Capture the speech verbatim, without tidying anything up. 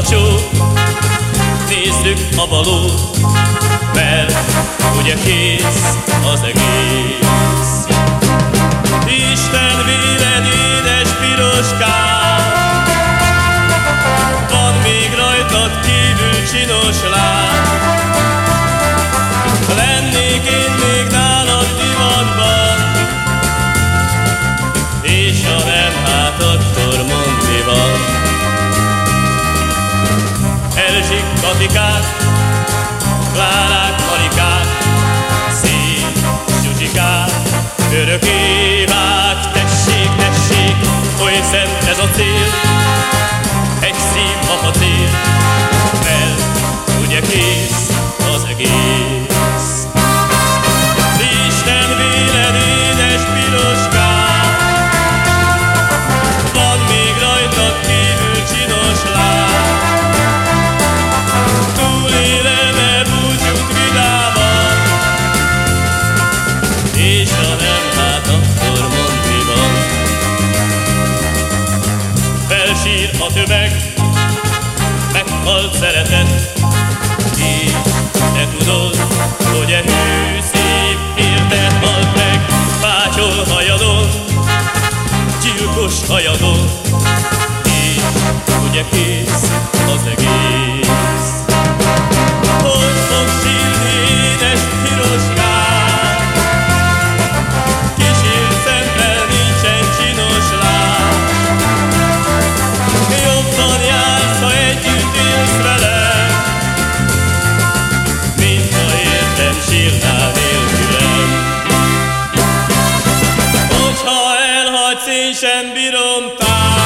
csók, nézzük a valót, mert ugye kész az egész. Isten véled, édes piroskám, van még rajtad kívül csinos láb. Lennék én még nálad divatban, és ha nem, hát akkor mondd mi van. Erzsik, Katikák, Klárák, Marikák, szép Zsuzsikák, örök Évák, tessék, tessék, oly szent ez a cél, egy szív apacél, mert ugye kész az egész. Isten véled, édes piroskám, van még rajtad kívül csinos láb. Túlélem-e búcsút vidáman, és ha nem, hát akkor mondd mi van. Felsír a tömeg, meghalt szeretet, és te tudod, hogy e hű szív érted halt meg. Pácsol hajadon, gyilkos hajadon, és ugye kész az egész. Hol fog sírni, édes piroskám, kísír szemmel, nincsen csinos láb. Jobban jársz, ha együtt élsz velem, mint ha értem sírnál nélkülem. Hogyha elhagysz, én sem bírom tár.